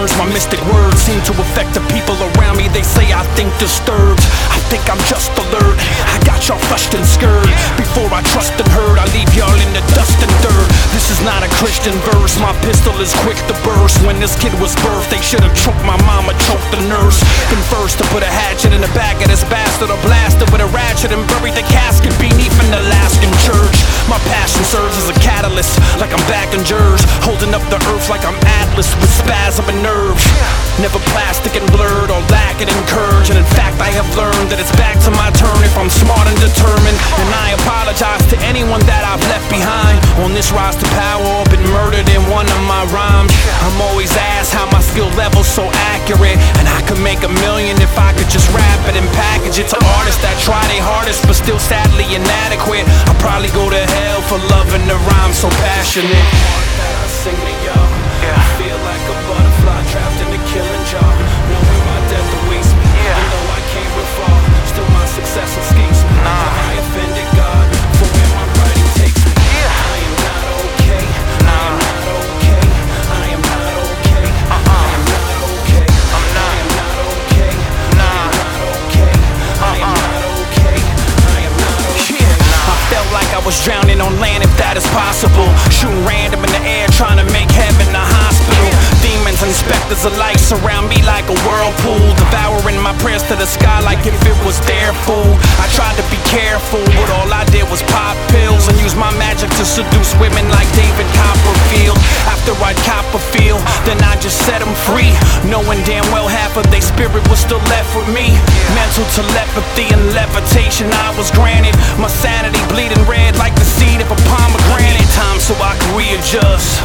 concerns. My mystic words seem to affect the people around me. They say I think disturbed, I think I'm just alert. I got y'all flushed and scared. Before I trust and heard, I leave y'all in the dust and dirt. This is not a Christian verse, my pistol is quick to burst. When this kid was birthed, they should've choked my mama, choked the nurse. Been first to put a hatchet in the back of this bastard, or blasted with a ratchet and buried the casket beneath an Alaskan church. My passion serves as a catalyst, like I'm back in Jersey, holding up the earth like I'm Atlas with spasm and nerves. Never plastic and blurred or lacking in courage, and in fact I have learned that it's back to my turn if I'm smart and determined. And I apologize to anyone that I've left behind on this rise to power or been murdered in one of my rhymes. I'm always asked how my skill level's so accurate, and I could make $1 million if I could just rap it and package it. To artists that try their hardest but still sadly inadequate, I'll probably go to hell for loving the rhyme so passionate. I sing to y'all, I feel like a butterfly trapped in a killing jar, knowing my death awaits me. Even though I came real far, still my success escapes me. I offended God for where my writing takes me. I am not okay, I am not okay, I am not okay, I am not okay, I am not okay, I am not okay, I am not okay, I am not okay. I felt like I was drowning on land, if that is possible, shooting random in the air trying to make heaven a hospital. Demons and specters alike surround me like a whirlpool, devouring my prayers to the sky like if it was their food. I tried to be careful, but all I did was pop pills and use my magic to seduce women like David Copperfield. After I'd cop a feel, then I just set them free, knowing damn well half of their spirit was still left with me. Mental telepathy and levitation I was granted, my sanity bleeding red like the seed of a pomegranate. Time so I could readjust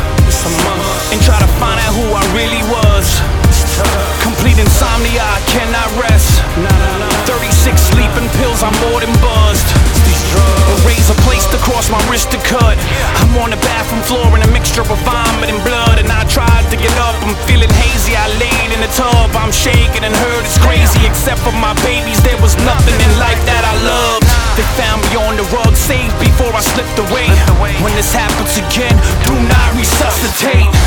and try to find out who I really was. Complete insomnia, I cannot rest. 36 sleeping pills, I'm more than buzzed. A razor placed across my wrist to cut. I'm on the bathroom floor in a mixture of vomit and blood, and I tried to get up, I'm feeling hazy. I laid in the tub, I'm shaking and heard it's crazy. Except for my babies, there was nothing in life that I loved. They found me on the rug, saved before I slipped away. When this happens again, do not resuscitate.